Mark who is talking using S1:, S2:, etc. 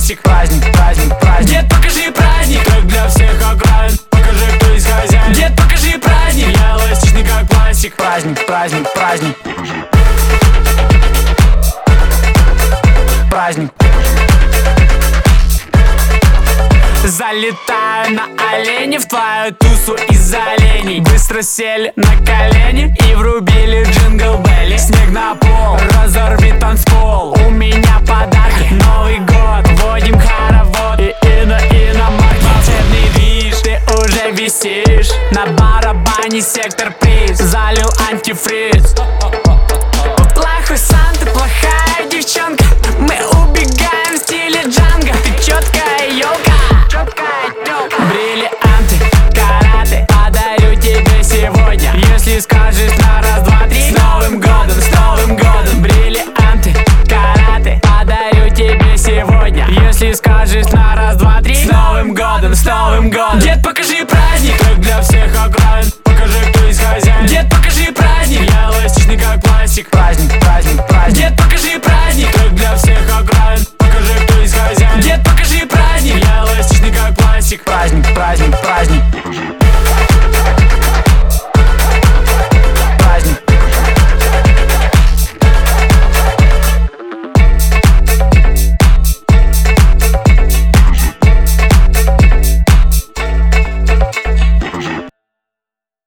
S1: классик. Праздник, праздник, праздник. Дед, покажи праздник, как для всех окраин. Покажи, кто из хозяин. Дед, покажи праздник, я эластичный как пластик. Праздник, праздник, праздник. Праздник. Залетаю на оленя в твою тусу из оленей. Быстро сели на колени и врубили джингл белли. Снег на пол, разорви танцпол. У меня подарки, Новый год. Вводим хоровод и иномарки. Волшебный движ, ты уже висишь. На барабане сектор приз. Залил антифриз. Плохой Санта, плохая девчонка. Мы убегаем в стиле Джанго. Ты четкая елка. Бриллианты, караты подарю тебе сегодня. Если скажешь на раз, два, три. С Новым годом, с Новым годом. Бриллианты, караты подарю тебе сегодня. Если скажешь на раз, два, три. С Новым годом, с Новым годом. Дед, покажи праздник, как для всех окраин. Покажи, кто из хозяин. Дед, покажи праздник, я эластичный как пластик. Праздник, праздник,